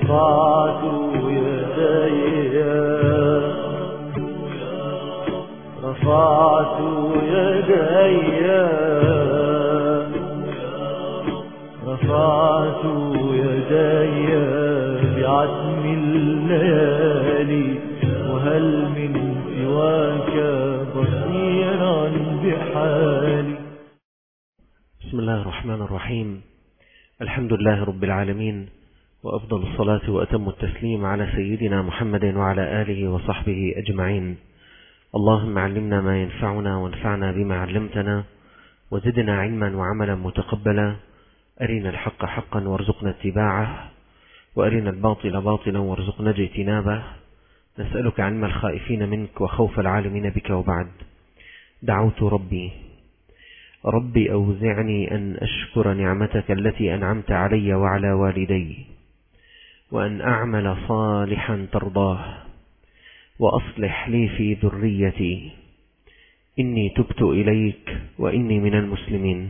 رفعت يدي رفعت يدي رفعت يدي بعتم الليالي وهل من سواك بصيرا بحالي. بسم الله الرحمن الرحيم. الحمد لله رب العالمين، وأفضل الصلاة وأتم التسليم على سيدنا محمد وعلى آله وصحبه أجمعين. اللهم علمنا ما ينفعنا وانفعنا بما علمتنا وزدنا علما وعملا متقبلا. أرنا الحق حقا وارزقنا اتباعه، وأرنا الباطل باطلا وارزقنا اجتنابه. نسألك علم الخائفين منك وخوف العالمين بك. وبعد، دعوت ربي أوزعني أن أشكر نعمتك التي أنعمت علي وعلى والدي، وأن أعمل صالحا ترضاه، وأصلح لي في ذريتي، إني تبت إليك وإني من المسلمين.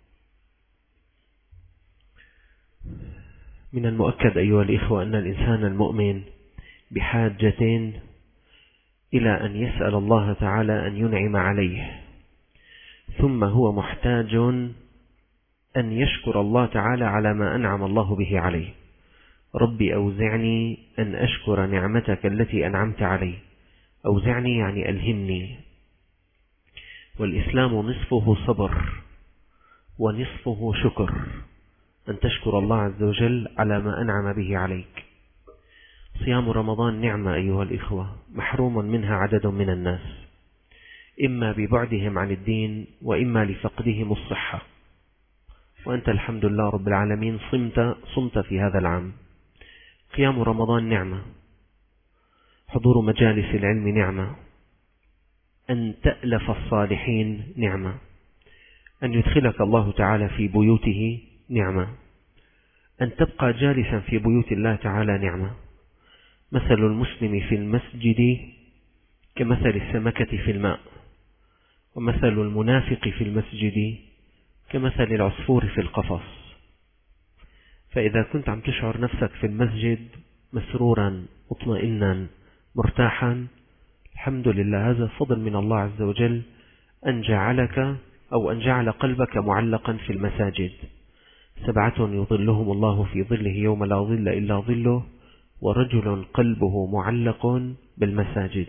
من المؤكد أيها الإخوة أن الإنسان المؤمن بحاجة إلى أن يسأل الله تعالى أن ينعم عليه، ثم هو محتاج أن يشكر الله تعالى على ما أنعم الله به عليه. ربي أوزعني أن أشكر نعمتك التي أنعمت علي. أوزعني يعني ألهمني. والإسلام نصفه صبر ونصفه شكر، أن تشكر الله عز وجل على ما أنعم به عليك. صيام رمضان نعمة أيها الإخوة، محروم منها عدد من الناس، إما ببعدهم عن الدين وإما لفقدهم الصحة، وأنت الحمد لله رب العالمين صمت في هذا العام. قيام رمضان نعمة، حضور مجالس العلم نعمة، أن تألف الصالحين نعمة، أن يدخلك الله تعالى في بيوته نعمة، أن تبقى جالسا في بيوت الله تعالى نعمة. مثل المسلم في المسجد كمثل السمكة في الماء، ومثل المنافق في المسجد كمثل العصفور في القفص. فإذا كنت عم تشعر نفسك في المسجد مسرورا مطمئنا مرتاحا، الحمد لله، هذا فضل من الله عز وجل أن جعلك أو أن جعل قلبك معلقا في المساجد. 7 يظلهم الله في ظله يوم لا ظل إلا ظله، ورجل قلبه معلق بالمساجد.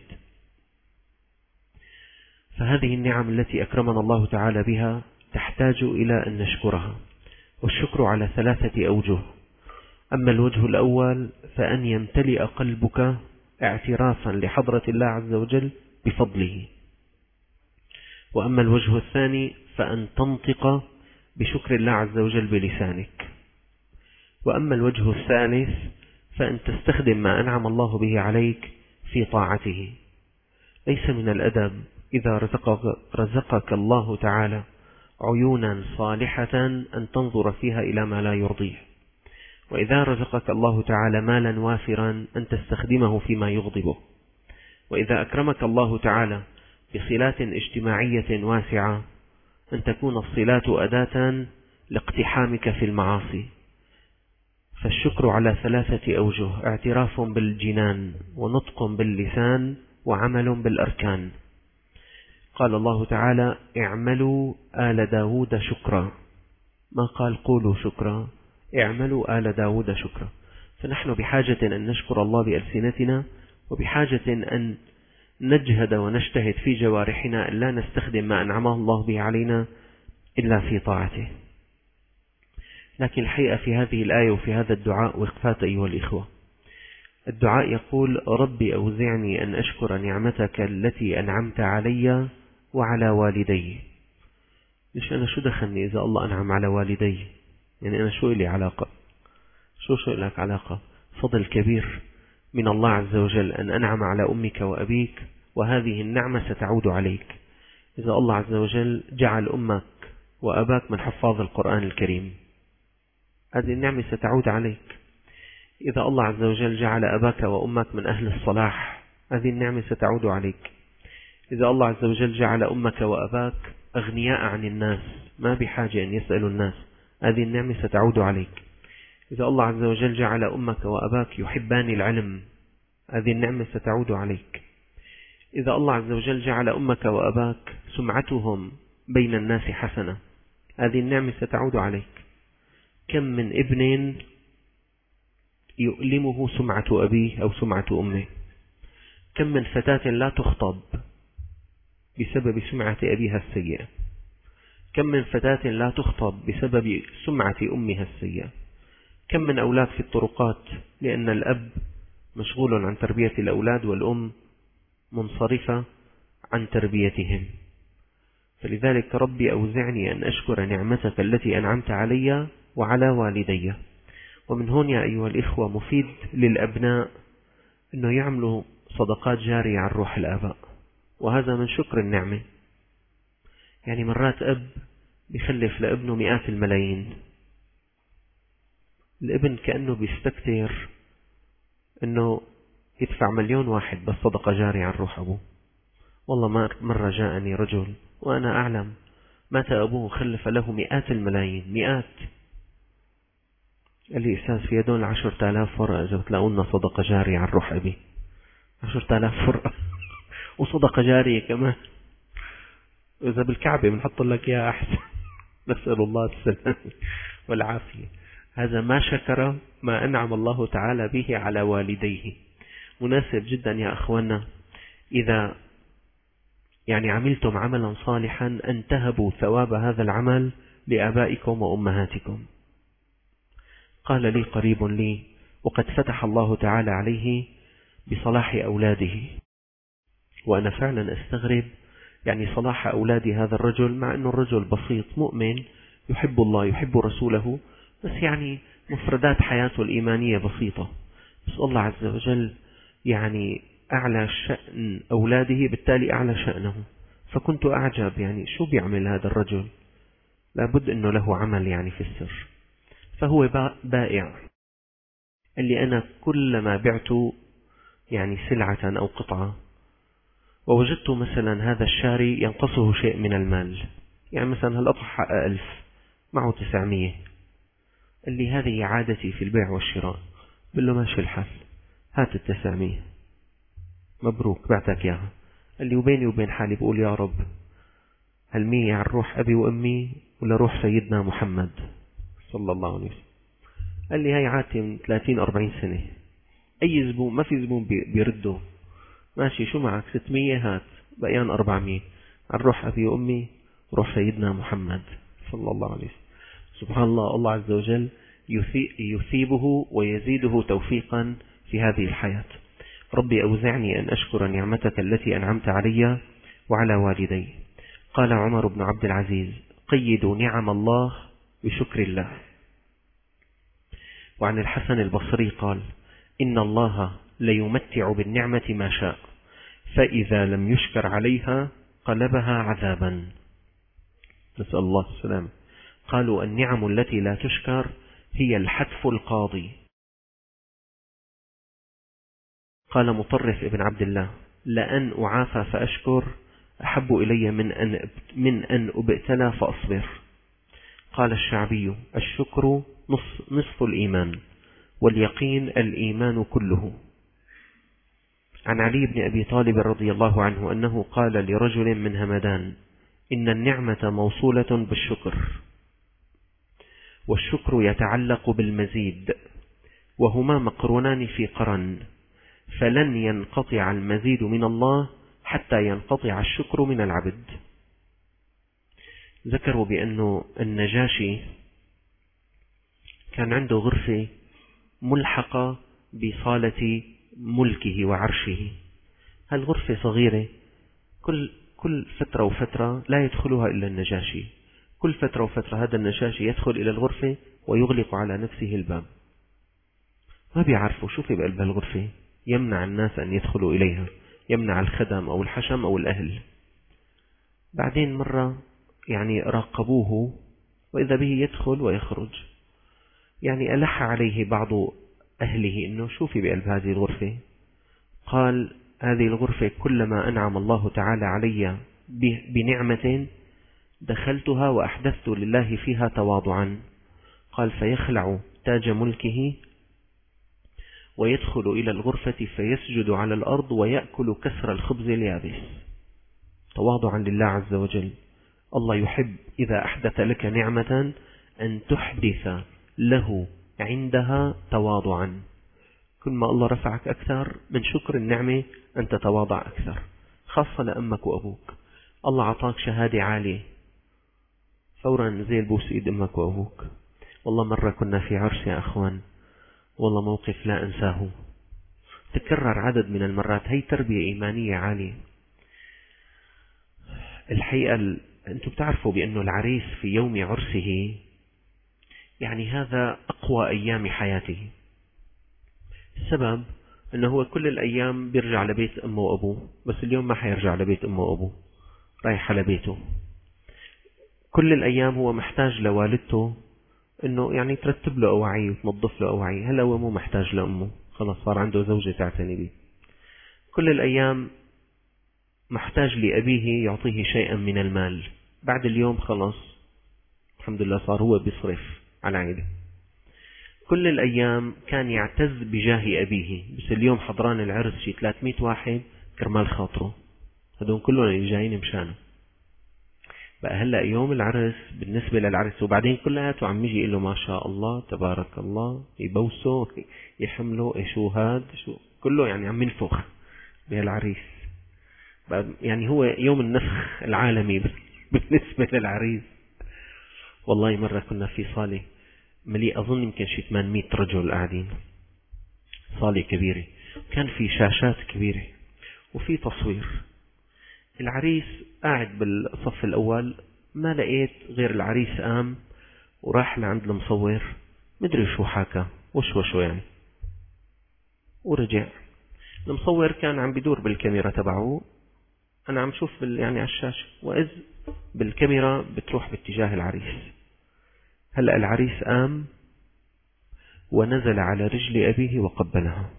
فهذه النعم التي أكرمنا الله تعالى بها تحتاج إلى أن نشكرها، والشكر على 3 أوجه. أما الوجه الأول فأن يمتلئ قلبك اعترافا لحضرة الله عز وجل بفضله، وأما الوجه الثاني فأن تنطق بشكر الله عز وجل بلسانك، وأما الوجه الثالث فأن تستخدم ما أنعم الله به عليك في طاعته. ليس من الأدب إذا رزقك الله تعالى عيونا صالحة أن تنظر فيها إلى ما لا يرضيه، وإذا رزقك الله تعالى مالا وافرا أن تستخدمه فيما يغضبه، وإذا أكرمك الله تعالى بصلات اجتماعية واسعة أن تكون الصلات أداة لاقتحامك في المعاصي. فالشكر على 3 أوجه: اعتراف بالجنان، ونطق باللسان، وعمل بالأركان. قال الله تعالى: اعملوا آل داود شكرا، ما قال قولوا شكرا، اعملوا آل داود شكرا. فنحن بحاجة أن نشكر الله بألسنتنا، وبحاجة أن نجهد ونجتهد في جوارحنا أن لا نستخدم ما أنعمه الله به علينا إلا في طاعته. لكن الحقيقة في هذه الآية وفي هذا الدعاء وقفات أيها الإخوة. الدعاء يقول: ربي أوزعني أن أشكر نعمتك التي أنعمت علي وعلى والدي. ليش أنا شو دخلني إذا الله أنعم على والدي؟ يعني أنا شو إلي علاقة؟ شو لك علاقة؟ فضل كبير من الله عز وجل أن أنعم على أمك وأبيك، وهذه النعمة ستعود عليك. إذا الله عز وجل جعل أمك وأباك من حفاظ القرآن الكريم، هذه النعمة ستعود عليك. إذا الله عز وجل جعل أباك وأمك من أهل الصلاح، هذه النعمة ستعود عليك. إذا الله عز وجل جعل أمك وأباك أغنياء عن الناس، ما بحاجة أن يسألوا الناس، هذه النعمة ستعود عليك. إذا الله عز وجل جعل أمك وأباك يحبان العلم، هذه النعمة ستعود عليك. إذا الله عز وجل جعل أمك وأباك سمعتهم بين الناس حسنة، هذه النعمة ستعود عليك. كم من ابن يؤلمه سمعة أبيه أو سمعة أمه، كم من فتاة لا تخطب بسبب سمعة أبيها السيئة، كم من فتاة لا تخطب بسبب سمعة أمها السيئة، كم من أولاد في الطرقات لأن الأب مشغول عن تربية الأولاد والأم منصرفة عن تربيتهم. فلذلك ربي أوزعني أن أشكر نعمتك التي أنعمت علي وعلى والدي. ومن هون يا أيها الإخوة مفيد للأبناء أنه يعملوا صدقات جارية عن روح الآباء، وهذا من شكر النعمة. يعني مرات أب بيخلف لابنه مئات الملايين، الابن كأنه بيستكتر أنه يدفع 1,000,000 واحد بس صدقة جارية عن روح أبوه. والله مرة جاءني رجل وأنا أعلم مات أبوه خلف له مئات الملايين، مئات. قال لي أستاذ في يدون 10,000 ورقة إذا بتلاقونا صدقة جارية عن روح أبي. 10,000 ورقة وصدقة جارية كمان، وإذا بالكعبة بنحط لك يا أحسن. نسأل الله السلامة والعافية. هذا ما شكر ما أنعم الله تعالى به على والديه. مناسب جدا يا أخوانا إذا يعني عملتم عملا صالحا أن تهبوا ثواب هذا العمل لآبائكم وأمهاتكم. قال لي قريب لي وقد فتح الله تعالى عليه بصلاح أولاده، وأنا فعلا أستغرب يعني صلاح أولاد هذا الرجل، مع أنه الرجل بسيط مؤمن يحب الله يحب رسوله، بس يعني مفردات حياته الإيمانية بسيطة، بس الله عز وجل يعني أعلى شأن أولاده بالتالي أعلى شأنه. فكنت أعجب يعني شو بيعمل هذا الرجل، لابد أنه له عمل يعني في السر. فهو بائع، اللي أنا كلما بعت يعني سلعة أو قطعة ووجدت مثلا هذا الشاري ينقصه شيء من المال، يعني مثلا هالقطعة حق 1000 معه 900، اللي هذه عادتي في البيع والشراء، بقول له ماشي الحال هات 900 مبروك بعتك إياها. اللي وبيني وبين حالي بقول يا رب هالمية عن روح أبي وأمي ولا روح سيدنا محمد صلى الله عليه وسلم. قال لي هاي عادتي من 30-40 سنة، أي زبون ما في زبون بيرده، ماشي شو معك 600 هات بقيان 400 عن روح أبي وأمي روح سيدنا محمد صلى الله عليه وسلم. سبحان الله، الله عز وجل يثيبه ويزيده توفيقا في هذه الحياة. ربي أوزعني أن أشكر نعمتك التي أنعمت علي وعلى والدي. قال عمر بن عبد العزيز قيدوا نعم الله بشكر الله. وعن الحسن البصري قال إن الله ليمتع بالنعمة ما شاء، فإذا لم يشكر عليها قلبها عذابا. نسأل الله السلام. قالوا النعم التي لا تشكر هي الحتف القاضي. قال مطرف ابن عبد الله لأن أعافى فأشكر أحب إلي من أن أبتلى فأصبر. قال الشعبي الشكر نصف الإيمان واليقين الإيمان كله. عن علي بن أبي طالب رضي الله عنه أنه قال لرجل من همدان إن النعمة موصولة بالشكر، والشكر يتعلق بالمزيد، وهما مقرونان في قرن، فلن ينقطع المزيد من الله حتى ينقطع الشكر من العبد. ذكروا بأنه النجاشي كان عنده غرفة ملحقة بصالة ملكه وعرشه. هالغرفة صغيرة، كل فترة وفترة لا يدخلها إلا النجاشي، كل فترة وفترة هذا النجاشي يدخل إلى الغرفة ويغلق على نفسه الباب، ما بيعرفوا شو في بقلب الغرفة، يمنع الناس أن يدخلوا إليها، يمنع الخدم أو الحشم أو الأهل. بعدين مرة يعني راقبوه وإذا به يدخل ويخرج، يعني ألح عليه بعض أهله إنه شو في بقلب هذه الغرفة. قال هذه الغرفة كلما أنعم الله تعالى علي بنعمة دخلتها وأحدثت لله فيها تواضعا. قال فيخلع تاج ملكه ويدخل إلى الغرفة فيسجد على الأرض ويأكل كسر الخبز اليابس تواضعا لله عز وجل. الله يحب إذا أحدث لك نعمة أن تحدث له عندها تواضعا. كل ما الله رفعك أكثر من شكر النعمة أن تتواضع أكثر، خاصة لأمك وأبوك. الله عطاك شهادة عالية، فورا نزيل بوس إيد أمك وأبوك. والله مرة كنا في عرس يا أخوان، والله موقف لا أنساه، تكرر عدد من المرات. هي تربية إيمانية عالية. الحقيقة أنتم بتعرفوا بأنه العريس في يوم عرسه يعني هذا أقوى أيام حياته. السبب أنه هو كل الأيام بيرجع لبيت أمه وأبوه، بس اليوم ما حيرجع لبيت أمه وأبوه، رايح على بيته. كل الأيام هو محتاج لوالدته أنه يعني ترتب له أواعيه وتنظف له أواعيه. هلا هو مو محتاج لأمه، خلاص صار عنده زوجة تعتني به. كل الأيام محتاج لأبيه يعطيه شيئا من المال. بعد اليوم خلاص الحمد لله صار هو بيصرف على عائلة. كل الأيام كان يعتز بجاه أبيه، بس اليوم حضران العرس شي 300 واحد كرمال خاطره، هدول كلهم اللي جايين مشانه. بقى هلأ يوم العرس بالنسبة للعرس، وبعدين كلياته عم يجي يقول له ما شاء الله تبارك الله، يبوسه يحمله، شو هاد شو كله، يعني عم ينفخ بهالعريس. يعني هو يوم النفخ العالمي بالنسبة للعريس. والله مرة كنا في صالة مليء، أظن يمكن شي 800 رجل قاعدين، صالة كبيرة، كان في شاشات كبيرة وفي تصوير. العريس قاعد بالصف الأول، ما لقيت غير العريس قام وراح لعند المصور، مدري شو حاكى وشو يعني، ورجع. المصور كان عم بدور بالكاميرا تبعه، أنا عم شوف يعني على الشاشة، وإذ بالكاميرا بتروح باتجاه العريس. هلأ العريس قام ونزل على رجل أبيه وقبلها.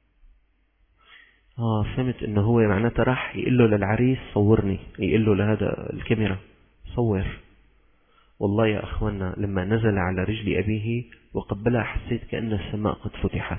فهمت إنه هو معناته راح يقول له للعريس صورني، يقول له لهذا الكاميرا صور. والله يا أخوانا لما نزل على رجل أبيه وقبلها حسيت كأن السماء قد فتحت.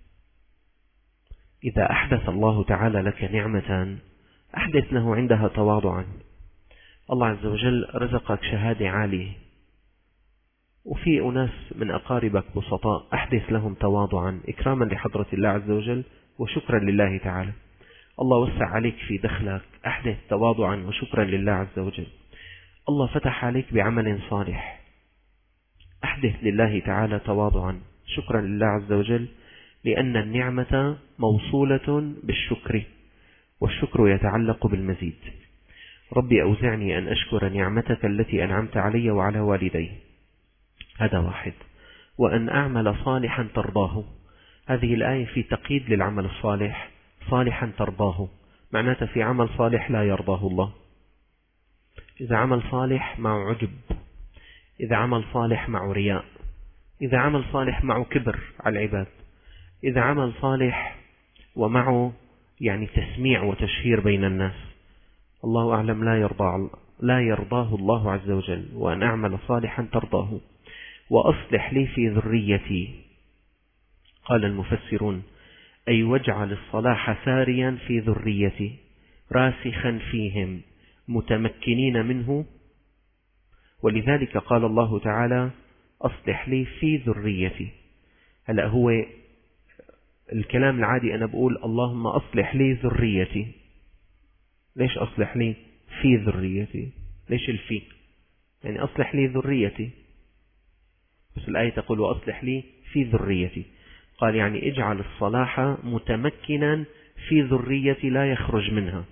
إذا أحدث الله تعالى لك نعمة أحدث له عندها تواضعا. الله عز وجل رزقك شهادة عالية، وفي أناس من أقاربك بسطاء، أحدث لهم تواضعا إكراما لحضرة الله عز وجل وشكرا لله تعالى. الله وسع عليك في دخلك، أحدث تواضعا وشكرا لله عز وجل. الله فتح عليك بعمل صالح، أحدث لله تعالى تواضعا شكرا لله عز وجل، لأن النعمة موصولة بالشكر، والشكر يتعلق بالمزيد. ربي أوزعني أن أشكر نعمتك التي أنعمت علي وعلى والدي، هذا واحد، وأن أعمل صالحا ترضاه. هذه الآية في تقييد للعمل الصالح، صالحا ترضاه معناته في عمل صالح لا يرضاه الله. إذا عمل صالح مع عجب، إذا عمل صالح مع رياء، إذا عمل صالح مع كبر على العباد، إذا عمل صالح ومعه يعني تسميع وتشهير بين الناس، الله أعلم لا يرضاه الله عز وجل. وأن أعمل صالحا ترضاه وأصلح لي في ذريتي. قال المفسرون أي واجعل الصلاح ساريا في ذريتي، راسخا فيهم، متمكنين منه. ولذلك قال الله تعالى أصلح لي في ذريتي. هلأ هو الكلام العادي أنا بقول اللهم أصلح لي ذريتي، ليش أصلح لي في ذريتي؟ ليش الفي؟ يعني أصلح لي ذريتي، بس الآية تقول وأصلح لي في ذريتي. قال يعني اجعل الصلاح متمكنا في ذريتي لا يخرج منها.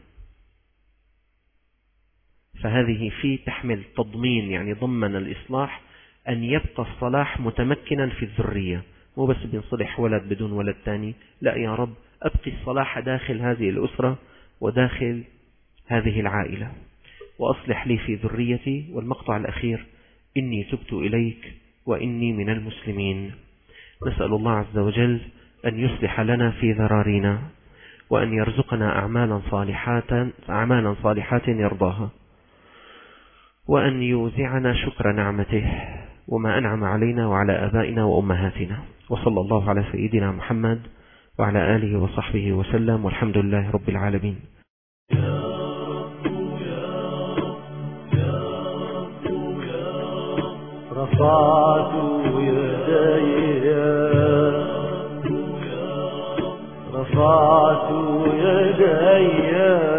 فهذه في تحمل تضمين، يعني ضمن الإصلاح أن يبقى الصلاح متمكنا في الذرية، مو بس بينصلح ولد بدون ولد تاني، لا يا رب أبقي الصلاح داخل هذه الأسرة وداخل هذه العائلة، وأصلح لي في ذريتي. والمقطع الأخير إني تبت إليك وإني من المسلمين. نسأل الله عز وجل أن يصلح لنا في ذرارينا، وأن يرزقنا أعمالا صالحات يرضاها، وأن يوزعنا شكر نعمته، وما أنعم علينا وعلى آبائنا وأمهاتنا. وصلى الله على سيدنا محمد وعلى آله وصحبه وسلم، والحمد لله رب العالمين. رفعت يدي رفعت يدي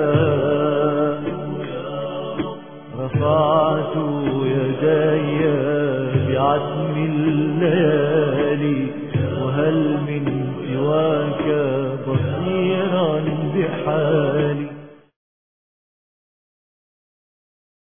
رفعت يدي بعتم الليالي، وهل من سواك بصيرا بحالي.